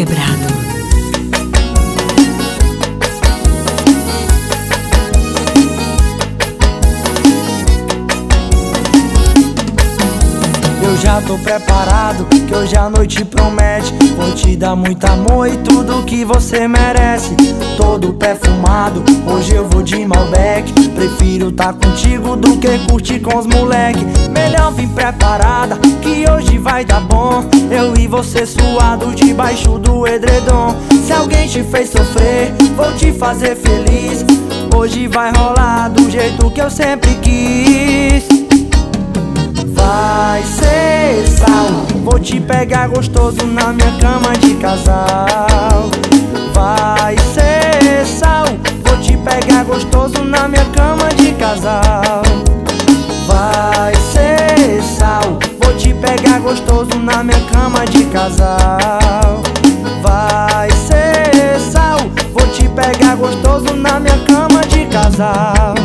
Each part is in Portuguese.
Quebrado. Eu já tô preparado, que hoje a noite promete. Vou te dar muito amor e tudo que você merece. Todo perfumado, hoje eu vou de Malbec. Prefiro tá contigo do que curtir com os moleque. Melhor vir preparada, que hoje vai dar bom. Eu e você suado debaixo do edredom. Se alguém te fez sofrer, vou te fazer feliz. Hoje vai rolar do jeito que eu sempre quis. Vai ser sal, vou te pegar gostoso na minha cama de casal. Vai ser sal, vou te pegar gostoso na minha cama de casal. Vai ser sal, vou te pegar gostoso na minha cama de casal. Vai ser sal, vou te pegar gostoso na minha cama de casal.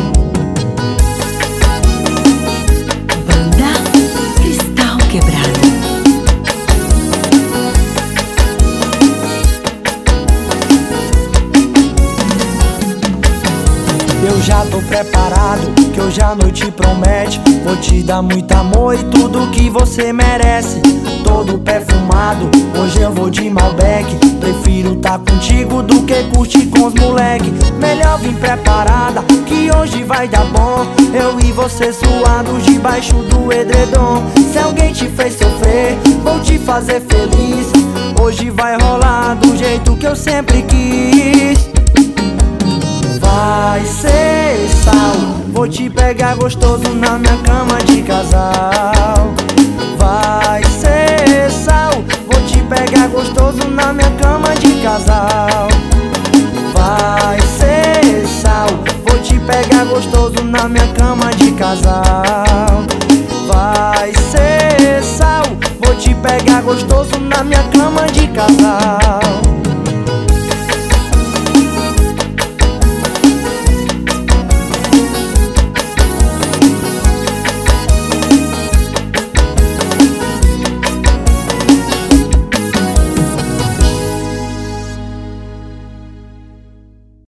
Eu já tô preparado, que hoje a noite promete. Vou te dar muito amor e tudo que você merece. Todo perfumado, hoje eu vou de Malbec. Prefiro tá contigo do que curtir com os moleque. Melhor vir preparada, que hoje vai dar bom. Eu e você suados debaixo do edredom. Se alguém te fez sofrer, vou te fazer feliz. Hoje vai rolar do jeito que eu sempre quis. Vai ser sal, vou te pegar gostoso na minha cama de casal. Vai ser sal, vou te pegar gostoso na minha cama de casal. Vai ser sal, vou te pegar gostoso na minha cama de casal. Vai ser sal, vou te pegar gostoso na minha cama de casal.